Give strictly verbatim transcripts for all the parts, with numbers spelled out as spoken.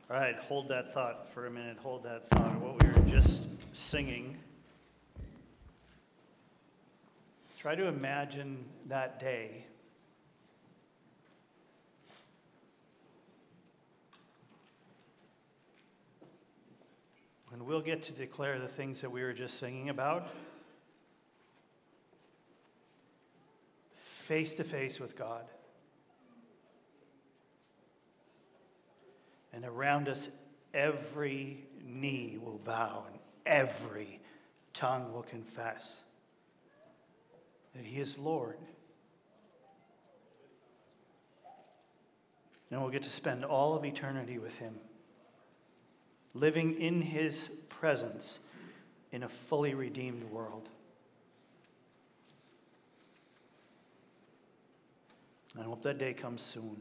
All right, hold that thought for a minute. Hold that thought. What we were just singing. Try to imagine that day. When we'll get to declare the things that we were just singing about. Face to face with God. And around us, every knee will bow and every tongue will confess that He is Lord. And we'll get to spend all of eternity with Him, living in His presence in a fully redeemed world. I hope that day comes soon.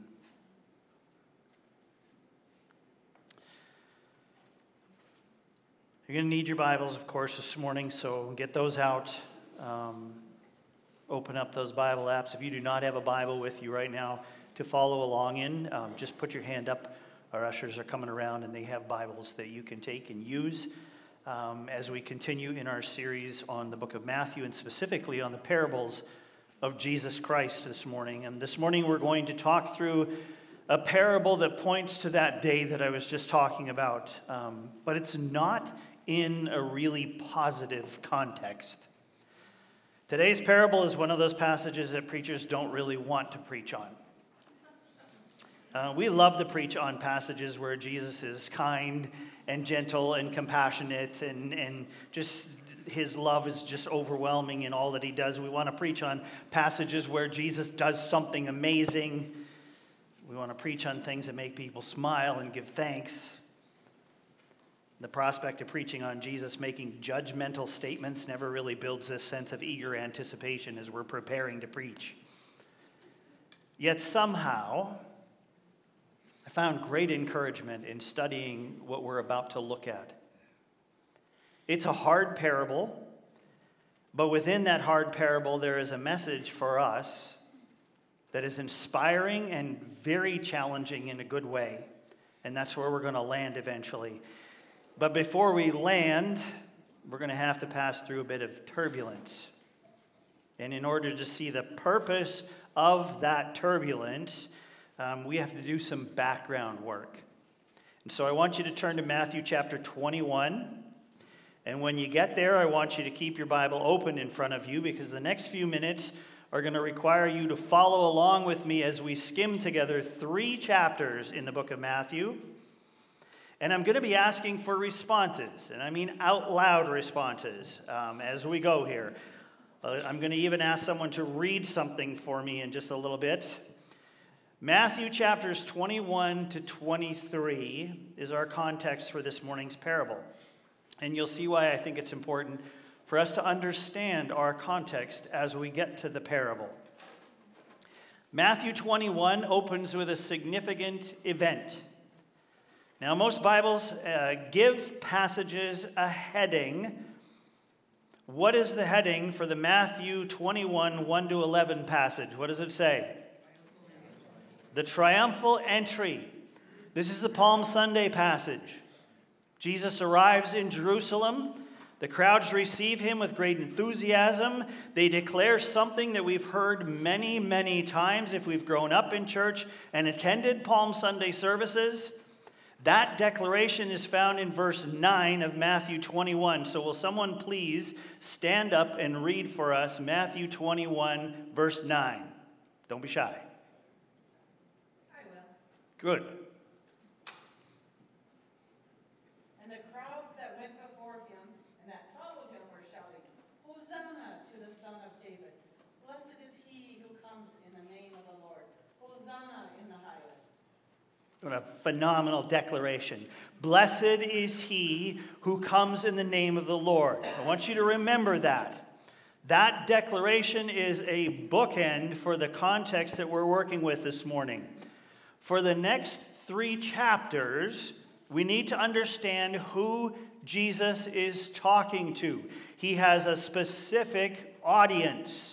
You're going to need your Bibles, of course, this morning, so get those out. Um, open up those Bible apps. If you do not have a Bible with you right now to follow along in, um, just put your hand up. Our ushers are coming around, and they have Bibles that you can take and use um, as we continue in our series on the book of Matthew, and specifically on the parables of Jesus Christ this morning. And this morning we're going to talk through a parable that points to that day that I was just talking about, um, but it's not in a really positive context. Today's parable is one of those passages that preachers don't really want to preach on. Uh, we love to preach on passages where Jesus is kind and gentle and compassionate, and, and just His love is just overwhelming in all that He does. We want to preach on passages where Jesus does something amazing. We want to preach on things that make people smile and give thanks. The prospect of preaching on Jesus making judgmental statements never really builds this sense of eager anticipation as we're preparing to preach. Yet somehow, I found great encouragement in studying what we're about to look at. It's a hard parable, but within that hard parable, there is a message for us that is inspiring and very challenging in a good way. And that's where we're going to land eventually. But before we land, we're going to have to pass through a bit of turbulence. And in order to see the purpose of that turbulence, um, we have to do some background work. And so I want you to turn to Matthew chapter twenty-one. And when you get there, I want you to keep your Bible open in front of you, because the next few minutes are going to require you to follow along with me as we skim together three chapters in the book of Matthew. And I'm going to be asking for responses, and I mean out loud responses um, as we go here. Uh, I'm going to even ask someone to read something for me in just a little bit. Matthew chapters twenty-one to twenty-three is our context for this morning's parable. And you'll see why I think it's important for us to understand our context as we get to the parable. Matthew twenty-one opens with a significant event. Now, most Bibles uh, give passages a heading. What is the heading for the Matthew twenty-one, one to eleven passage? What does it say? The triumphal entry. This is the Palm Sunday passage. Jesus arrives in Jerusalem. The crowds receive Him with great enthusiasm. They declare something that we've heard many, many times if we've grown up in church and attended Palm Sunday services. That declaration is found in verse nine of Matthew twenty-one. So will someone please stand up and read for us Matthew twenty-one, verse nine. Don't be shy. I will. Good. And the crowds that went before Him and that followed Him were shouting, Hosanna to the Son of David. Blessed is He who comes in the name of the Lord. Hosanna in the highest. What a phenomenal declaration. Blessed is He who comes in the name of the Lord. I want you to remember that. That declaration is a bookend for the context that we're working with this morning. For the next three chapters, we need to understand who Jesus is talking to. He has a specific audience.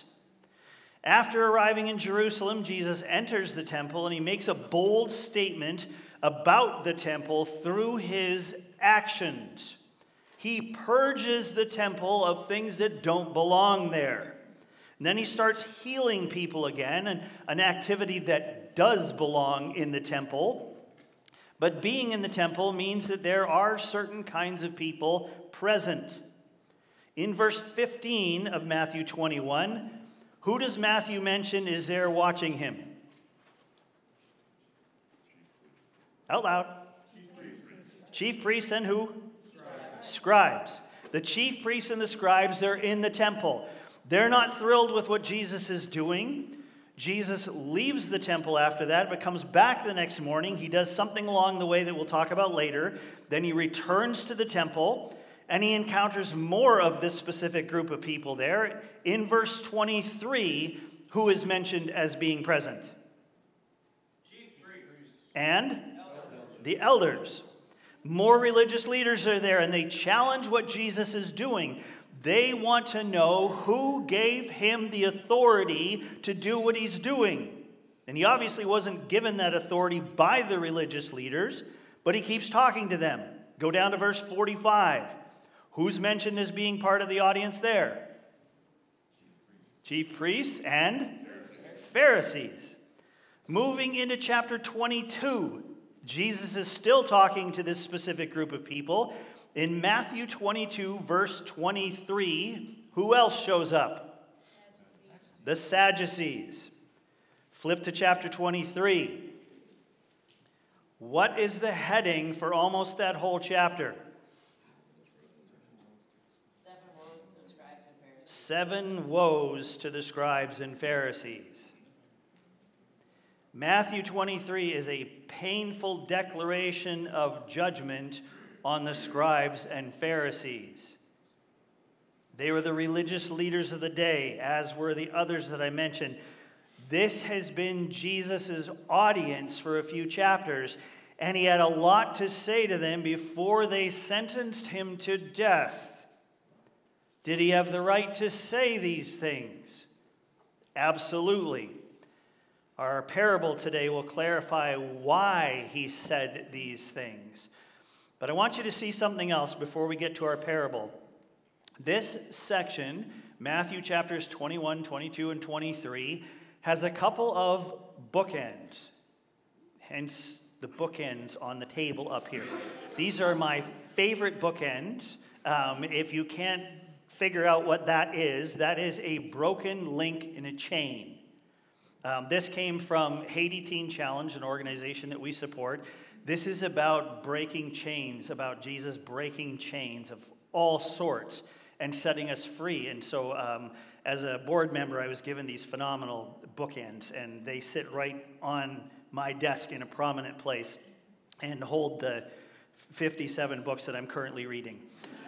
After arriving in Jerusalem, Jesus enters the temple and He makes a bold statement about the temple through his actions. He purges the temple of things that don't belong there. And then he starts healing people again, and an activity that does belong in the temple. But being in the temple means that there are certain kinds of people present. In verse fifteen of Matthew twenty-one, who does Matthew mention is there watching him? Out loud. Chief priests. Chief priests and who? Scribes. Scribes. The chief priests and the scribes, they're in the temple. They're not thrilled with what Jesus is doing. Jesus leaves the temple after that, but comes back the next morning. He does something along the way that we'll talk about later. Then he returns to the temple, and he encounters more of this specific group of people there. In verse twenty-three, who is mentioned as being present? Chief priests. And? Elders. The elders. More religious leaders are there, and they challenge what Jesus is doing. They want to know who gave him the authority to do what he's doing. And he obviously wasn't given that authority by the religious leaders, but he keeps talking to them. Go down to verse forty-five. Who's mentioned as being part of the audience there? Chief priests and Pharisees. Moving into chapter twenty-two, Jesus is still talking to this specific group of people. In Matthew twenty-two, verse twenty-three, who else shows up? Sadducees. The Sadducees. Flip to chapter twenty-three. What is the heading for almost that whole chapter? Seven woes to the scribes and Pharisees. Matthew twenty-three is a painful declaration of judgment on the scribes and Pharisees. They were the religious leaders of the day, as were the others that I mentioned. This has been Jesus' audience for a few chapters, and he had a lot to say to them before they sentenced him to death. Did he have the right to say these things? Absolutely. Our parable today will clarify why he said these things. But I want you to see something else before we get to our parable. This section, Matthew chapters twenty-one, twenty-two, and twenty-three, has a couple of bookends. Hence the bookends on the table up here. These are my favorite bookends. Um, if you can't figure out what that is, that is a broken link in a chain. Um, this came from Haiti Teen Challenge, an organization that we support. This is about breaking chains, about Jesus breaking chains of all sorts and setting us free. And so um, as a board member, I was given these phenomenal bookends, and they sit right on my desk in a prominent place and hold the fifty-seven books that I'm currently reading.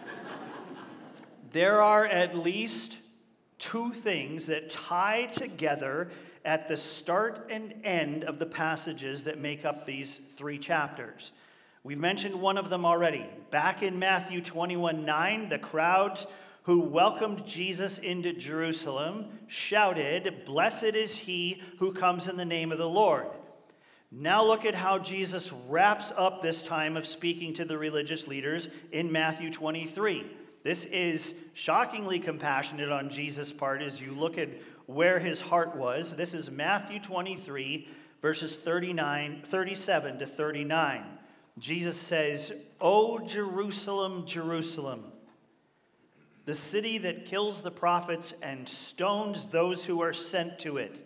There are at least two things that tie together at the start and end of the passages that make up these three chapters. We've mentioned one of them already. Back in Matthew twenty-one nine, the crowds who welcomed Jesus into Jerusalem shouted, "Blessed is he who comes in the name of the Lord." Now look at how Jesus wraps up this time of speaking to the religious leaders in Matthew twenty-three. This is shockingly compassionate on Jesus' part as you look at where his heart was. This is Matthew twenty-three, verses thirty-nine, thirty-seven to thirty-nine. Jesus says, "O Jerusalem, Jerusalem, the city that kills the prophets and stones those who are sent to it.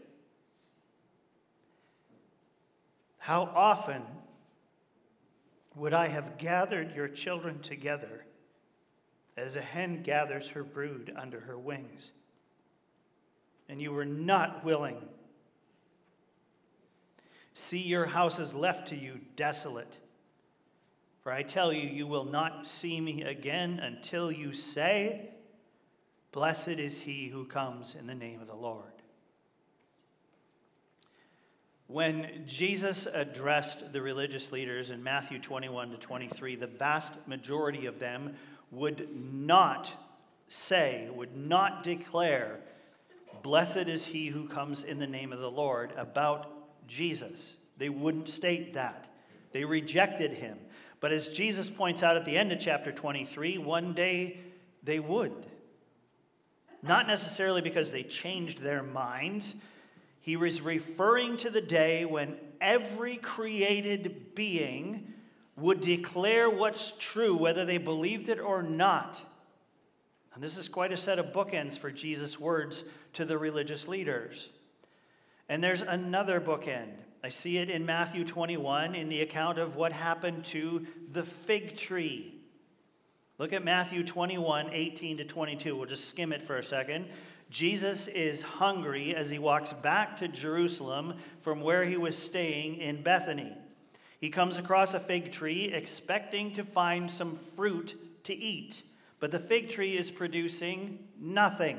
How often would I have gathered your children together as a hen gathers her brood under her wings, and you were not willing. See, your house is left to you desolate. For I tell you, you will not see me again until you say, 'Blessed is he who comes in the name of the Lord.'" When Jesus addressed the religious leaders in Matthew twenty-one to twenty-three, the vast majority of them would not say, would not declare, "Blessed is he who comes in the name of the Lord," about Jesus. They wouldn't state that. They rejected him. But as Jesus points out at the end of chapter twenty-three, one day they would. Not necessarily because they changed their minds. He was referring to the day when every created being would declare what's true, whether they believed it or not. And this is quite a set of bookends for Jesus' words to the religious leaders. And there's another bookend. I see it in Matthew twenty-one in the account of what happened to the fig tree. Look at Matthew twenty-one, eighteen to twenty-two. We'll just skim it for a second. Jesus is hungry as he walks back to Jerusalem from where he was staying in Bethany. He comes across a fig tree expecting to find some fruit to eat, but the fig tree is producing nothing.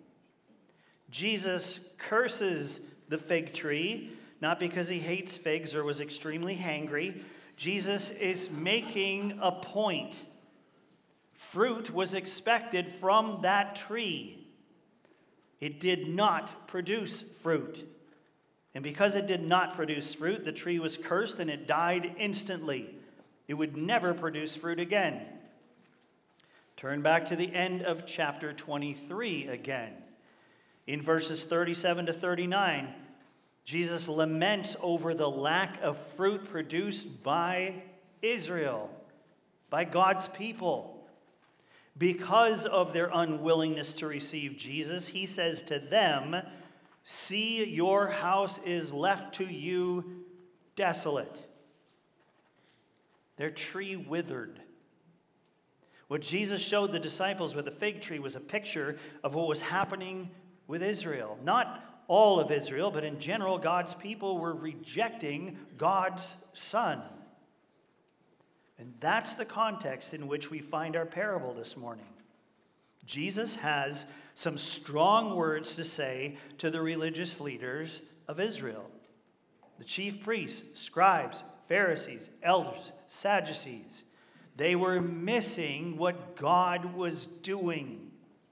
Jesus curses the fig tree, not because he hates figs or was extremely hangry. Jesus is making a point. Fruit was expected from that tree. It did not produce fruit. And because it did not produce fruit, the tree was cursed and it died instantly. It would never produce fruit again. Turn back to the end of chapter twenty-three again. In verses thirty-seven to thirty-nine, Jesus laments over the lack of fruit produced by Israel, by God's people. Because of their unwillingness to receive Jesus, he says to them, "See, your house is left to you desolate." Their tree withered. What Jesus showed the disciples with the fig tree was a picture of what was happening with Israel. Not all of Israel, but in general, God's people were rejecting God's Son. And that's the context in which we find our parable this morning. Jesus has some strong words to say to the religious leaders of Israel. The chief priests, scribes, Pharisees, elders, Sadducees. They were missing what God was doing.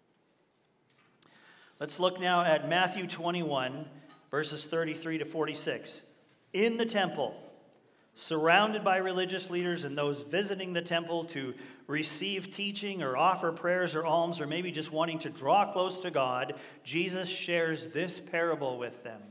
Let's look now at Matthew twenty-one, verses thirty-three to forty-six. In the temple, surrounded by religious leaders and those visiting the temple to receive teaching or offer prayers or alms or maybe just wanting to draw close to God, Jesus shares this parable with them.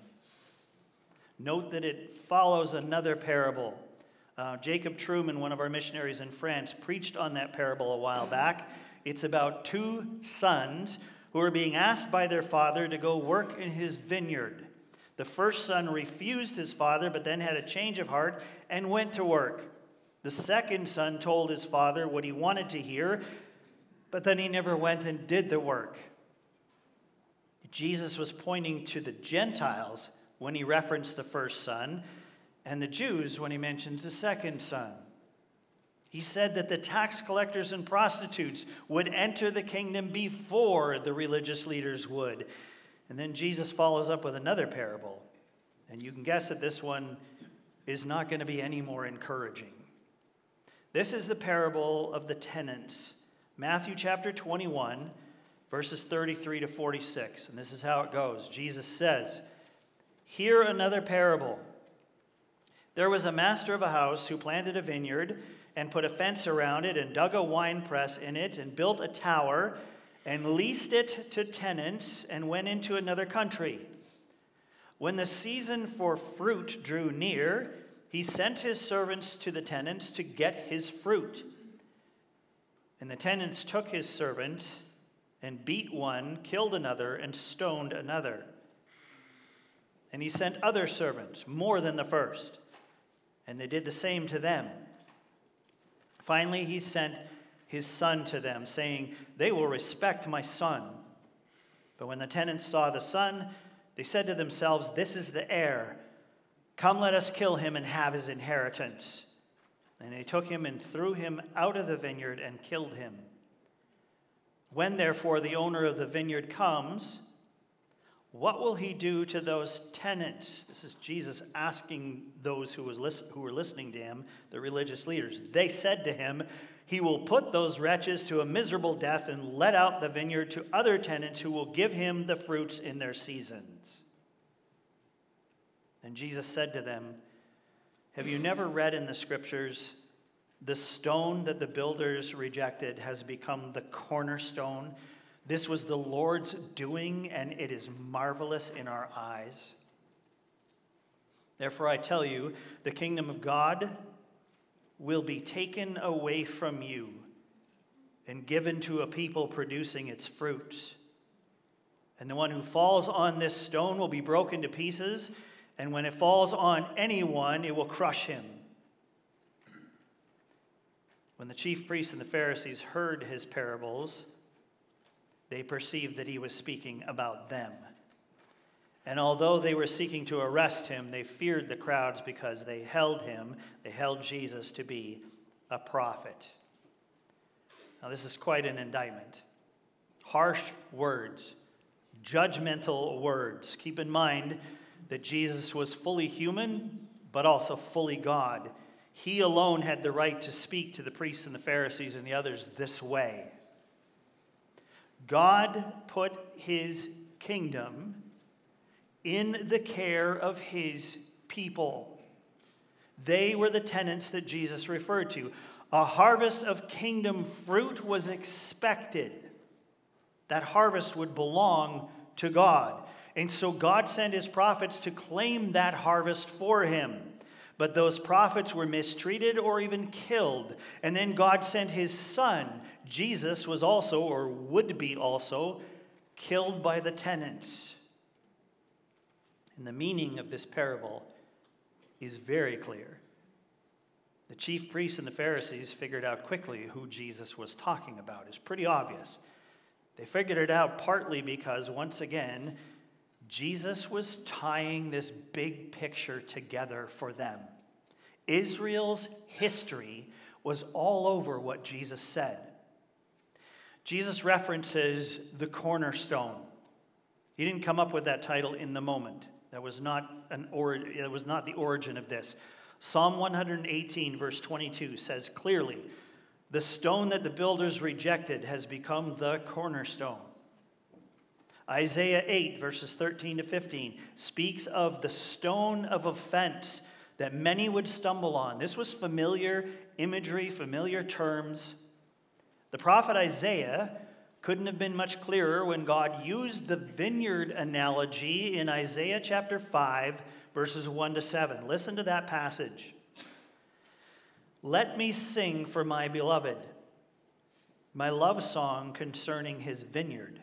Note that it follows another parable. Uh, Jacob Truman, one of our missionaries in France, preached on that parable a while back. It's about two sons who are being asked by their father to go work in his vineyard. The first son refused his father, but then had a change of heart and went to work. The second son told his father what he wanted to hear, but then he never went and did the work. Jesus was pointing to the Gentiles when he referenced the first son, and the Jews when he mentions the second son. He said that the tax collectors and prostitutes would enter the kingdom before the religious leaders would. And then Jesus follows up with another parable. And you can guess that this one is not going to be any more encouraging. This is the parable of the tenants. Matthew chapter twenty-one, verses thirty-three to forty-six. And this is how it goes. Jesus says, "Hear another parable. There was a master of a house who planted a vineyard and put a fence around it and dug a winepress in it and built a tower and leased it to tenants and went into another country. When the season for fruit drew near, he sent his servants to the tenants to get his fruit. And the tenants took his servants and beat one, killed another, and stoned another. And he sent other servants, more than the first, and they did the same to them. Finally, he sent his son to them, saying, 'They will respect my son.' But when the tenants saw the son, they said to themselves, 'This is the heir. Come, let us kill him and have his inheritance.' And they took him and threw him out of the vineyard and killed him. When, therefore, the owner of the vineyard comes, what will he do to those tenants?" This is Jesus asking those who, was listen, who were listening to him, the religious leaders. They said to him, "He will put those wretches to a miserable death and let out the vineyard to other tenants who will give him the fruits in their seasons." And Jesus said to them, Have you never read in the scriptures, the stone that the builders rejected has become the cornerstone? This was the Lord's doing, and it is marvelous in our eyes. Therefore, I tell you, the kingdom of God will be taken away from you and given to a people producing its fruit. And the one who falls on this stone will be broken to pieces, and when it falls on anyone, it will crush him. When the chief priests and the Pharisees heard his parables, they perceived that he was speaking about them. And although they were seeking to arrest him, they feared the crowds because they held him, they held Jesus to be a prophet. Now, this is quite an indictment. Harsh words, judgmental words. Keep in mind that Jesus was fully human, but also fully God. He alone had the right to speak to the priests and the Pharisees and the others this way. God put his kingdom in the care of his people. They were the tenants that Jesus referred to. A harvest of kingdom fruit was expected. That harvest would belong to God. And so God sent his prophets to claim that harvest for him. But those prophets were mistreated or even killed. And then God sent his son. Jesus was also, or would be also, killed by the tenants. And the meaning of this parable is very clear. The chief priests and the Pharisees figured out quickly who Jesus was talking about. It's pretty obvious. They figured it out partly because, once again, Jesus was tying this big picture together for them. Israel's history was all over what Jesus said. Jesus references the cornerstone. He didn't come up with that title in the moment. That was not an or, it was not the origin of this. Psalm one eighteen, verse twenty-two says clearly, the stone that the builders rejected has become the cornerstone. Isaiah eight, verses thirteen to fifteen, speaks of the stone of offense that many would stumble on. This was familiar imagery, familiar terms. The prophet Isaiah couldn't have been much clearer when God used the vineyard analogy in Isaiah chapter five, verses one to seven. Listen to that passage. Let me sing for my beloved, my love song concerning his vineyard.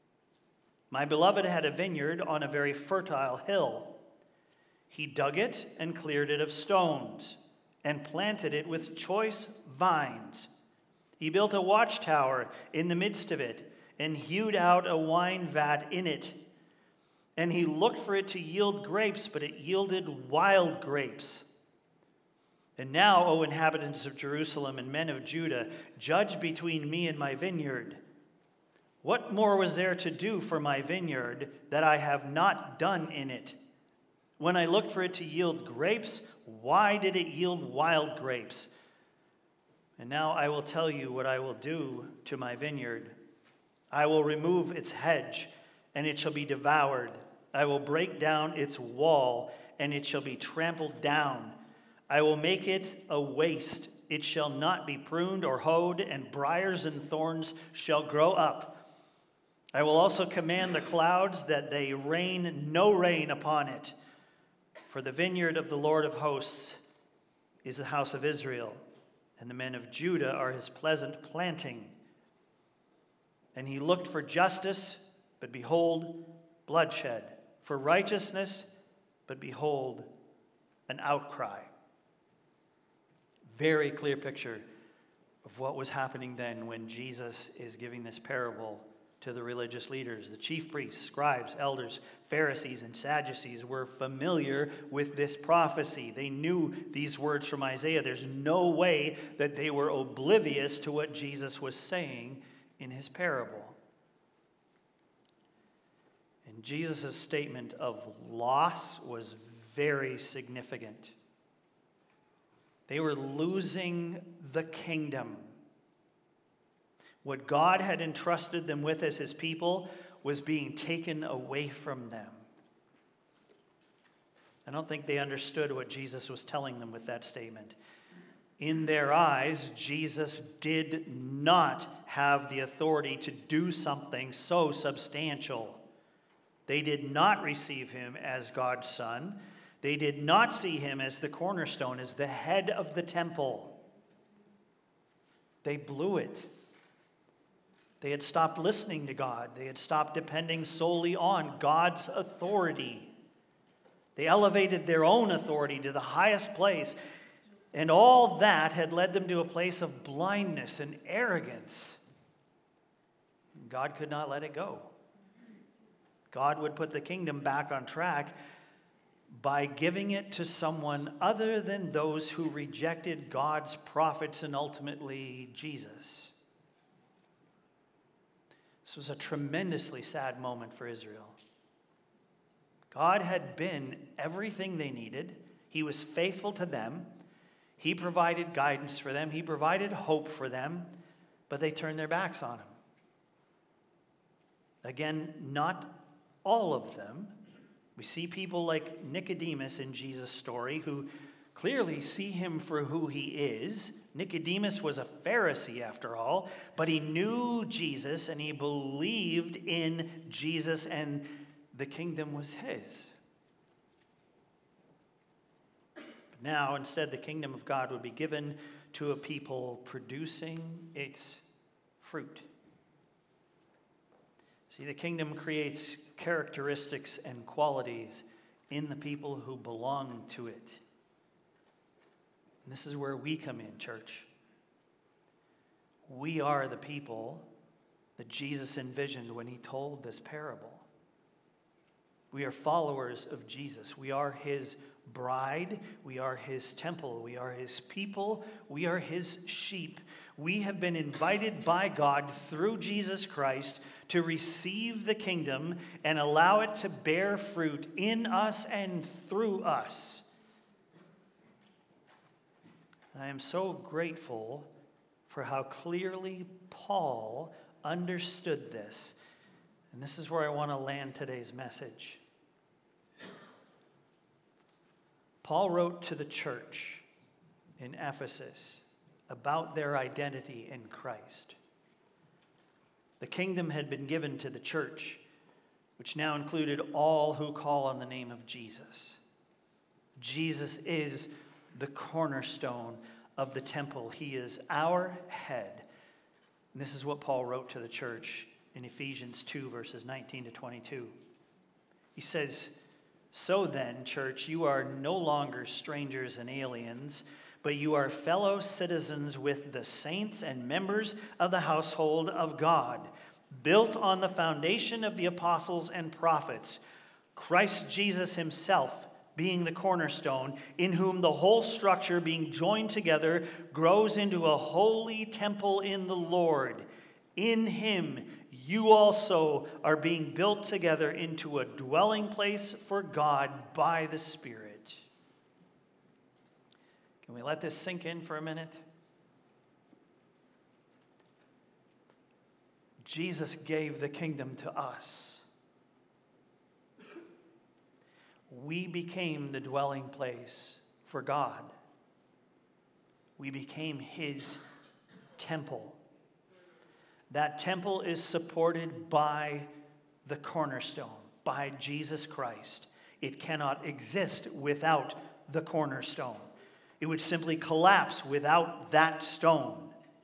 My beloved had a vineyard on a very fertile hill. He dug it and cleared it of stones and planted it with choice vines. He built a watchtower in the midst of it and hewed out a wine vat in it. And he looked for it to yield grapes, but it yielded wild grapes. And now, O inhabitants of Jerusalem and men of Judah, judge between me and my vineyard. What more was there to do for my vineyard that I have not done in it? When I looked for it to yield grapes, why did it yield wild grapes? And now I will tell you what I will do to my vineyard. I will remove its hedge, and it shall be devoured. I will break down its wall, and it shall be trampled down. I will make it a waste. It shall not be pruned or hoed, and briars and thorns shall grow up. I will also command the clouds that they rain no rain upon it. For the vineyard of the Lord of hosts is the house of Israel, and the men of Judah are his pleasant planting. And he looked for justice, but behold, bloodshed. For righteousness, but behold, an outcry. Very clear picture of what was happening then when Jesus is giving this parable to the religious leaders. The chief priests, scribes, elders, Pharisees, and Sadducees were familiar with this prophecy. They knew these words from Isaiah. There's no way that they were oblivious to what Jesus was saying in his parable. And Jesus' statement of loss was very significant. They were losing the kingdom. What God had entrusted them with as his people was being taken away from them. I don't think they understood what Jesus was telling them with that statement. In their eyes, Jesus did not have the authority to do something so substantial. They did not receive him as God's son. They did not see him as the cornerstone, as the head of the temple. They blew it. They had stopped listening to God. They had stopped depending solely on God's authority. They elevated their own authority to the highest place. And all that had led them to a place of blindness and arrogance. God could not let it go. God would put the kingdom back on track by giving it to someone other than those who rejected God's prophets and ultimately Jesus. This was a tremendously sad moment for Israel. God had been everything they needed. He was faithful to them. He provided guidance for them. He provided hope for them, but they turned their backs on him. Again, not all of them. We see people like Nicodemus in Jesus' story who clearly see him for who he is. Nicodemus was a Pharisee after all, but he knew Jesus and he believed in Jesus and the kingdom was his. But now, instead, the kingdom of God would be given to a people producing its fruit. See, the kingdom creates characteristics and qualities in the people who belong to it. And this is where we come in, church. We are the people that Jesus envisioned when he told this parable. We are followers of Jesus. We are his bride. We are his temple. We are his people. We are his sheep. We have been invited by God through Jesus Christ to receive the kingdom and allow it to bear fruit in us and through us. I am so grateful for how clearly Paul understood this. And this is where I want to land today's message. Paul wrote to the church in Ephesus about their identity in Christ. The kingdom had been given to the church, which now included all who call on the name of Jesus. Jesus is the cornerstone of the temple. He is our head. And this is what Paul wrote to the church in Ephesians two, verses nineteen to twenty-two. He says, "So then, church, you are no longer strangers and aliens, but you are fellow citizens with the saints and members of the household of God, built on the foundation of the apostles and prophets, Christ Jesus himself being the cornerstone, in whom the whole structure being joined together grows into a holy temple in the Lord. In him you also are being built together into a dwelling place for God by the Spirit." Can we let this sink in for a minute? Jesus gave the kingdom to us. We became the dwelling place for God. We became his temple. That temple is supported by the cornerstone, by Jesus Christ. It cannot exist without the cornerstone. It would simply collapse without that stone.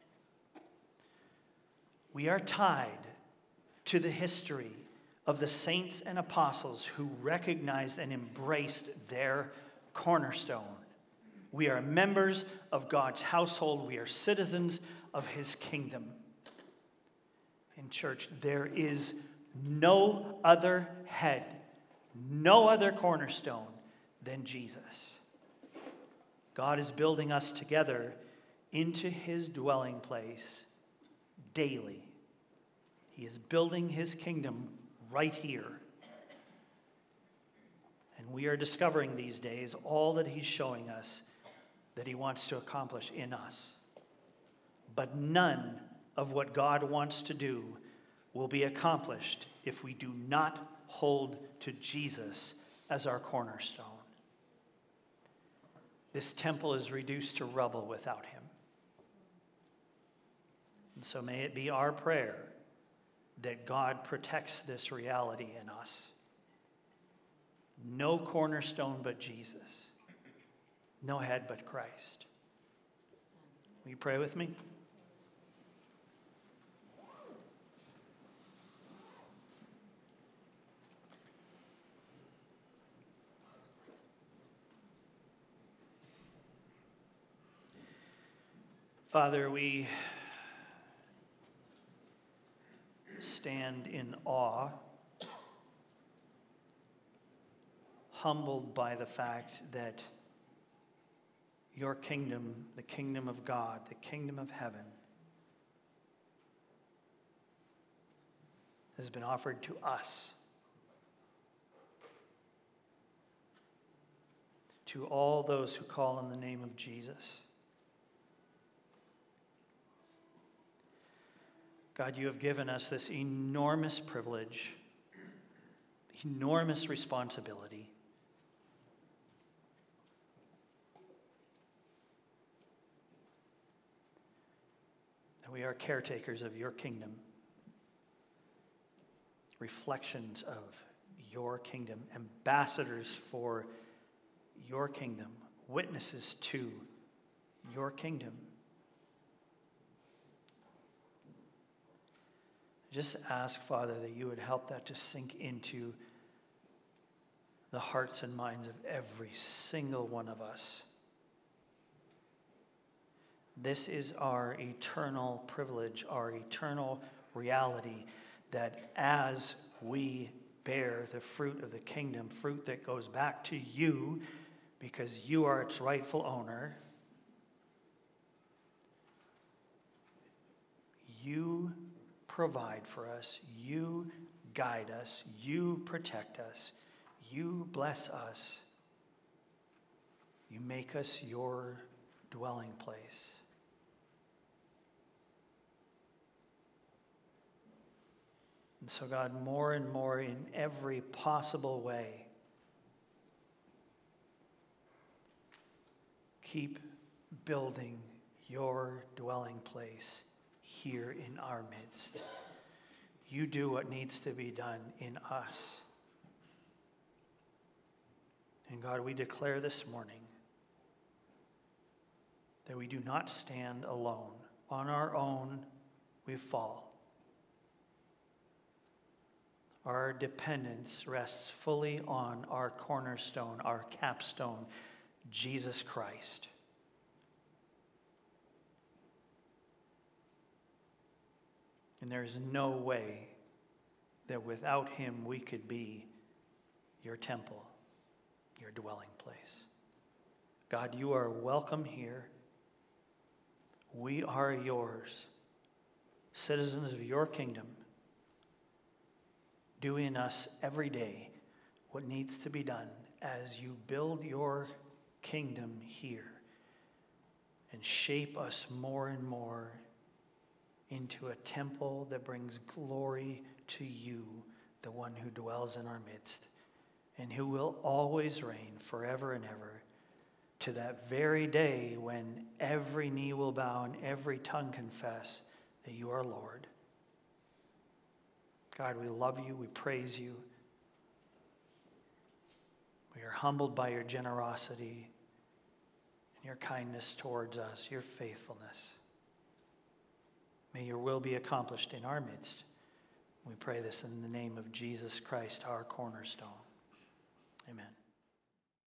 We are tied to the history of the saints and apostles who recognized and embraced their cornerstone. We are members of God's household. We are citizens of his kingdom. In church, there is no other head, no other cornerstone than Jesus. God is building us together into his dwelling place daily. He is building his kingdom right here. And we are discovering these days all that he's showing us that he wants to accomplish in us. But none of what God wants to do will be accomplished if we do not hold to Jesus as our cornerstone. this temple is reduced to rubble without him. And so may it be our prayer that God protects this reality in us. No cornerstone but Jesus. No head but Christ. Will you pray with me? Father, we stand in awe, humbled by the fact that your kingdom, the kingdom of God, the kingdom of heaven, has been offered to us, to all those who call on the name of Jesus. God, you have given us this enormous privilege, enormous responsibility. And we are caretakers of your kingdom, reflections of your kingdom, ambassadors for your kingdom, witnesses to your kingdom. Just ask, Father, that you would help that to sink into the hearts and minds of every single one of us. This is our eternal privilege, our eternal reality, that as we bear the fruit of the kingdom, fruit that goes back to you because you are its rightful owner, you provide for us, you guide us, you protect us, you bless us, you make us your dwelling place. And so, God, more and more in every possible way, keep building your dwelling place here in our midst. You do what needs to be done in us. And God, we declare this morning that we do not stand alone. On our own, we fall. Our dependence rests fully on our cornerstone, our capstone, Jesus Christ. And there is no way that without him we could be your temple, your dwelling place. God, you are welcome here. We are yours, citizens of your kingdom. Do in us every day what needs to be done as you build your kingdom here and shape us more and more into a temple that brings glory to you, the one who dwells in our midst and who will always reign forever and ever, to that very day when every knee will bow and every tongue confess that you are Lord. God, we love you, we praise you. We are humbled by your generosity and your kindness towards us, your faithfulness. May your will be accomplished in our midst. We pray this in the name of Jesus Christ, our cornerstone. Amen.